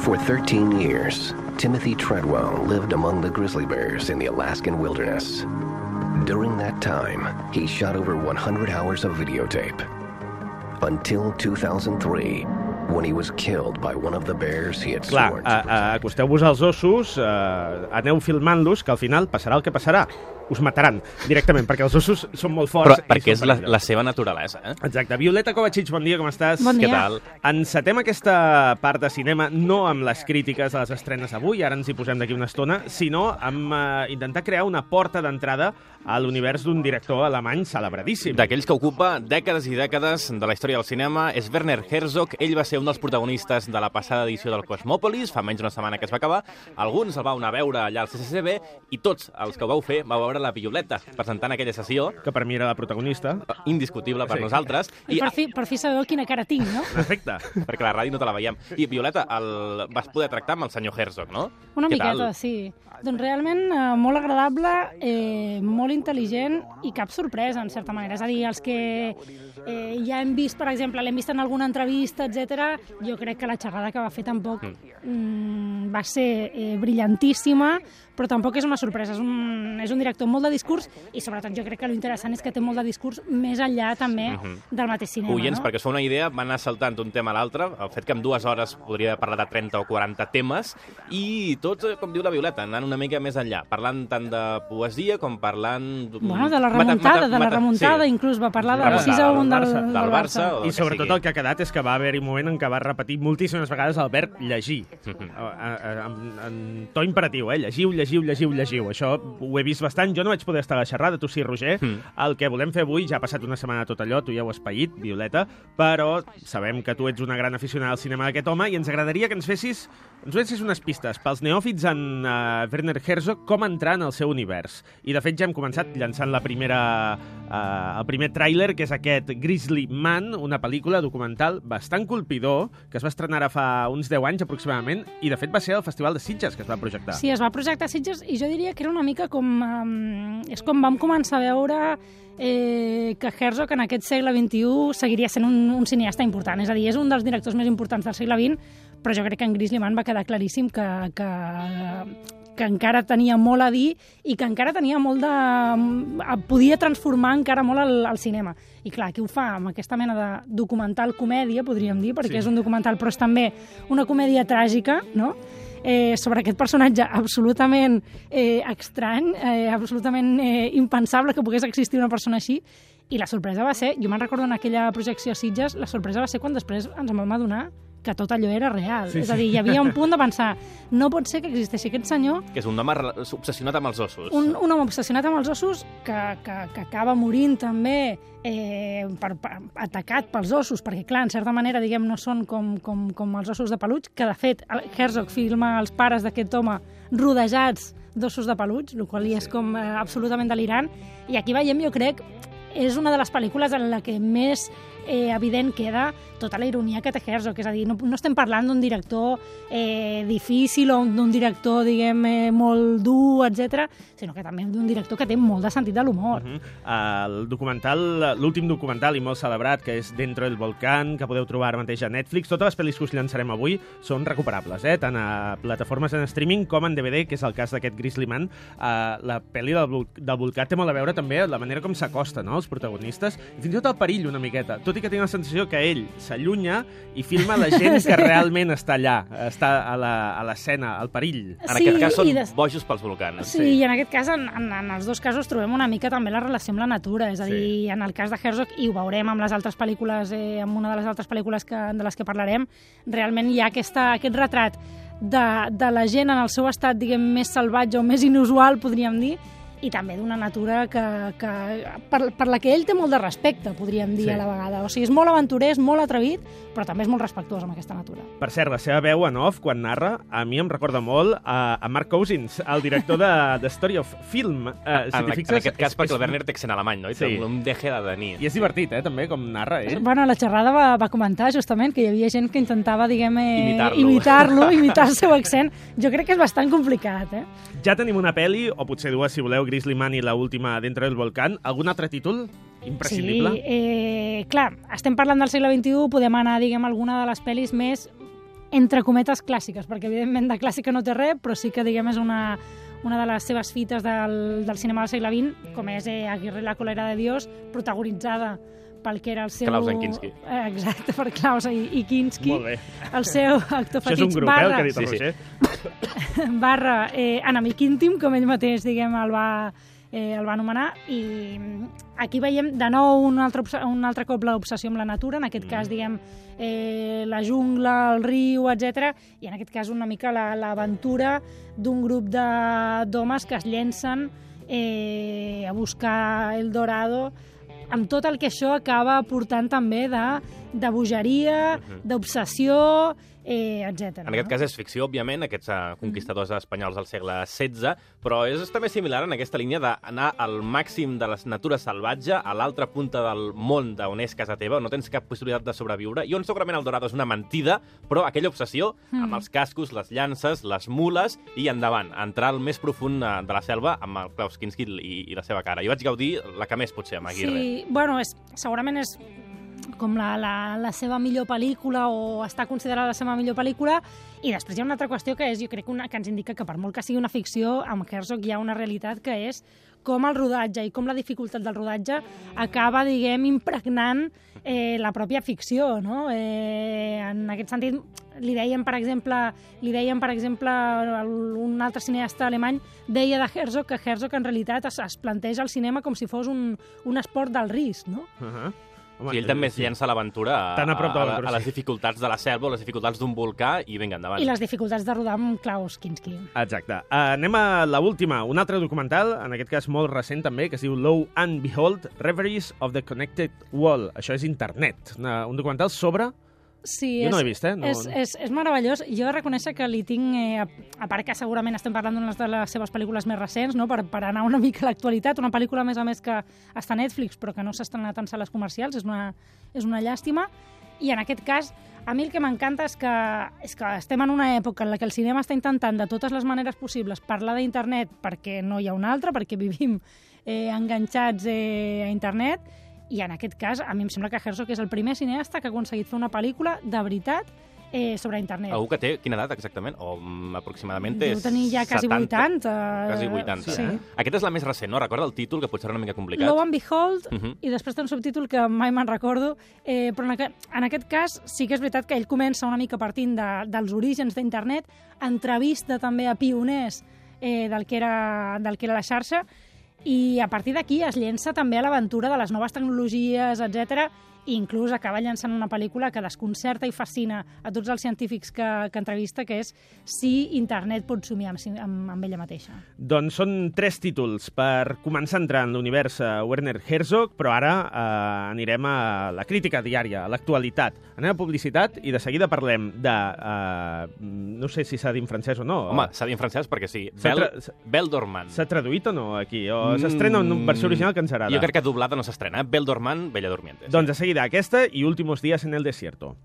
For 13 years, Timothy Treadwell lived among the grizzly bears in the Alaskan wilderness. During that time, he shot over 100 hours of videotape. Until 2003, when he was killed by one of the bears he had sworn to protect. Acosteu-vos als ossos, aneu filmant-los, que al final passarà el que passarà. Us mataran directament, perquè els ossos són molt forts. Però perquè és la seva naturalesa, eh? Exacte. Violeta Kovacic, bon dia, com estàs? Bon dia. Què tal? Encetem aquesta part de cinema no amb les crítiques de les estrenes avui, ara ens hi posem d'aquí una estona, sinó amb intentar crear una porta d'entrada a l'univers d'un director alemany celebradíssim. D'aquells que ocupa dècades i dècades de la història del cinema, és Werner Herzog. Ell va ser un dels protagonistes de la passada edició del Cosmòpolis, fa menys d'una setmana que es va acabar. Alguns el vau anar a veure allà al CCCB i tots els que ho vau fer vau veure la Violeta presentant aquella sessió. Que per mi era la protagonista. Indiscutible per nosaltres. I per fi sabeu quina cara tinc, no? Perfecte. Perquè a la ràdio no te la veiem. I Violeta, vas poder tractar amb el senyor Herzog, no? Una Què miqueta, tal? sí. Doncs realment molt agradable, molt intel·ligent i cap sorpresa, en certa manera. És a dir, els que ja hem vist, per exemple, l'hem vist en alguna entrevista, etc. Jo crec que la xerrada que va fer tampoc va ser brillantíssima, però tampoc és una sorpresa. És un director amb molt de discurs i, sobretot, jo crec que l'interessant és que té molt de discurs més enllà, també, del mateix cinema. Oients, no? perquè es fa una idea, va anar saltant d'un tema a l'altre, el fet que en 2 hores podria parlar de 30 o 40 temes, i tot, com diu la Violeta, anant una mica més enllà, parlant tant de poesia com parlant... Bueno, de la remuntada, inclús va parlar del 6-1 del Barça. I sobretot el que ha quedat és que va haver-hi un moment en què va repetir moltíssimes vegades el verb llegir. En to imperatiu, llegiu. Això ho he vist bastant. Jo no vaig poder estar a la xerrada, tu sí, Roger. El que volem fer avui, ja ha passat una setmana tot allò, tu ja ho has paït, Violeta, però sabem que tu ets una gran aficionada al cinema d'aquest home i ens agradaria que ens fessis unes pistes pels neòfits en Werner Herzog com entrar en el seu univers. I de fet ja hem començat llançant el primer tràiler, que és aquest Grizzly Man, una pel·lícula documental bastant colpidor, que es va estrenar ara fa uns 10 anys aproximadament, i de fet va ser al Festival de Sitges que es va projectar. Sí, es va projectar a Sitges i jo diria que era una mica com... és com vam començar a veure que Herzog en aquest segle XXI seguiria sent un cineasta important. És a dir, és un dels directors més importants del segle XX, però jo crec que en Grizzly Man va quedar claríssim que encara tenia molt a dir i que encara tenia molt de... podia transformar encara molt el cinema. I clar, aquí ho fa amb aquesta mena de documental-comèdia, podríem dir, perquè és un documental, però és també una comèdia tràgica, no?, sobre aquest personatge absolutament estrany, absolutament impensable que pogués existir una persona així. I la sorpresa va ser, jo me'n recordo en aquella projecció a Sitges, la sorpresa va ser quan després ens vam adonar que tot allò era real. Sí, és a dir, hi havia un punt de pensar, no pot ser que existeixi aquest senyor... Que és un home obsessionat amb els ossos. Un home obsessionat amb els ossos que acaba morint també atacat pels ossos, perquè, clar, en certa manera, diguem, no són com els ossos de peluig, que, de fet, Herzog filma els pares d'aquest home rodejats d'ossos de peluig, el qual és com absolutament delirant. I aquí veiem, jo crec, és una de les pel·lícules en la que més evident queda tota la ironia que té Herzog. És a dir, no estem parlant d'un director difícil o d'un director, diguem, molt dur, etc., sinó que també d'un director que té molt de sentit de l'humor. El documental, l'últim documental i molt celebrat, que és Dentro del Volcán, que podeu trobar ara mateix a Netflix, totes les pel·lis que us llançarem avui són recuperables, tant a plataformes en streaming com en DVD, que és el cas d'aquest Grizzly Man. La pel·li del volcà té molt a veure també la manera com s'acosta, no?, els protagonistes, i fins i tot el perill una miqueta, tot i que tinc la sensació que ell s'allunya i filma la gent que realment està allà, està a l'escena, al perill. En aquest cas són bojos pels volcans. Sí, i en aquest cas, en els dos casos, trobem una mica també la relació amb la natura. És a dir, en el cas de Herzog, i ho veurem amb les altres pel·lícules, amb una de les altres pel·lícules de les que parlarem, realment hi ha aquest retrat de la gent en el seu estat, diguem, més salvatge o més inusual, podríem dir, i també d'una natura per la que ell té molt de respecte, podríem dir, a la vegada. O sigui, és molt aventurer, és molt atrevit, però també és molt respectuós amb aquesta natura. Per cert, la seva veu en off, quan narra, a mi em recorda molt a Mark Cousins, el director de Story of Film. En aquest cas, perquè el Werner té accent alemany, no? I té un deje de Denis. I és divertit, també, com narra ell. Bueno, la xerrada va comentar, justament, que hi havia gent que intentava, diguem, imitar-lo, imitar el seu accent. Jo crec que és bastant complicat, Ja tenim una pel·li, o potser dues, si voleu, Grizzly Man i l'última Dentro del Volcán. Algun altre títol imprescindible? Sí, clar, estem parlant del segle XXI, podem anar, diguem, a alguna de les pel·lis més entre cometes clàssiques, perquè evidentment de clàssica no té res, però sí que diguem és una de les seves fites del cinema del segle XX, com és Aguirre la cólera de Dios, protagonitzada pel que era el seu... Klaus Kinski. Exacte, per Klaus i Kinski. Molt bé. El seu actor Això és un fetitx grup, el que ha dit el Sí, Roger. barra enemic íntim, com ell mateix, diguem, el va anomenar, i aquí veiem de nou un altre cop l'obsessió amb la natura, en aquest cas, diguem, la jungla, el riu, etc. I en aquest cas una mica l'aventura d'un grup d'homes que es llencen a buscar el Dorado, amb tot el que això acaba portant també de bogeria, d'obsessió, etc. En aquest cas és ficció, òbviament, aquests conquistadors espanyols del segle XVI, però és també similar en aquesta línia d'anar al màxim de la natura salvatge, a l'altra punta del món d'on és casa teva, on no tens cap possibilitat de sobreviure, i on segurament el Dorado és una mentida, però aquella obsessió amb els cascos, les llances, les mules, i endavant, entrar al més profund de la selva amb el Klaus Kinski i la seva cara. Jo vaig gaudir la que més, potser, amb Aguirre. Sí, bueno, segurament és com la seva millor pel·lícula o està considerada la seva millor pel·lícula, i després hi ha una altra qüestió que és, jo crec que ens indica que per molt que sigui una ficció, amb Herzog hi ha una realitat que és com el rodatge i com la dificultat del rodatge acaba, diguem, impregnant la pròpia ficció, no? En aquest sentit, li deien, per exemple, un altre cineasta alemany deia de Herzog que Herzog en realitat es planteja el cinema com si fos un esport del risc, no? Home, ell també es llença a l'aventura, a les dificultats de la selva o les dificultats d'un volcà, i vinga, endavant. I les dificultats de rodar amb Klaus Kinski. Exacte. Anem a l'última, un altre documental, en aquest cas molt recent també, que es diu Lo and Behold, Reveries of the Connected World. Això és internet. Un documental sobre... Sí, jo no l'he vist, És meravellós. Jo he de reconèixer que li tinc, a part que segurament estem parlant d'una de les seves pel·lícules més recents, no? per anar una mica a l'actualitat, una pel·lícula, a més que està a Netflix, però que no s'ha estrenat en sales comercials, és una llàstima. I en aquest cas, a mi el que m'encanta és que estem en una època en la que el cinema està intentant de totes les maneres possibles parlar d'internet, perquè no hi ha una altra, perquè vivim enganxats a internet. I en aquest cas, a mi em sembla que Herzog és el primer cineasta que ha aconseguit fer una pel·lícula de veritat sobre internet. Algú que té, quina edat exactament? O aproximadament té... Deu tenir ja quasi 80. Quasi 80, sí. Aquesta és la més recent, no? Recorda el títol, que potser era una mica complicat? Lo and Behold, i després té un subtítol que mai me'n recordo, però en aquest cas sí que és veritat que ell comença una mica partint dels orígens d'internet, entrevista també a pioners del que era la xarxa, i a partir d'aquí es llença també a l'aventura de les noves tecnologies, etc. I inclús acaba llançant una pel·lícula que desconcerta i fascina a tots els científics que entrevista, que és si internet pot somiar amb ella mateixa. Doncs són 3 títols per començar a entrar en l'univers Werner Herzog, però ara anirem a la crítica diària, a l'actualitat. Anem a publicitat i de seguida parlem de... no sé si s'ha dit en francès o no. Home, s'ha dit en francès perquè sí. Belle Dormant. S'ha traduït o no aquí? O s'estrena en versió original que ens agrada? Jo crec que doblada no s'estrena. Belle Dormant, Bella Durmientes. Doncs de seguida aquesta i Últimos días en el desierto.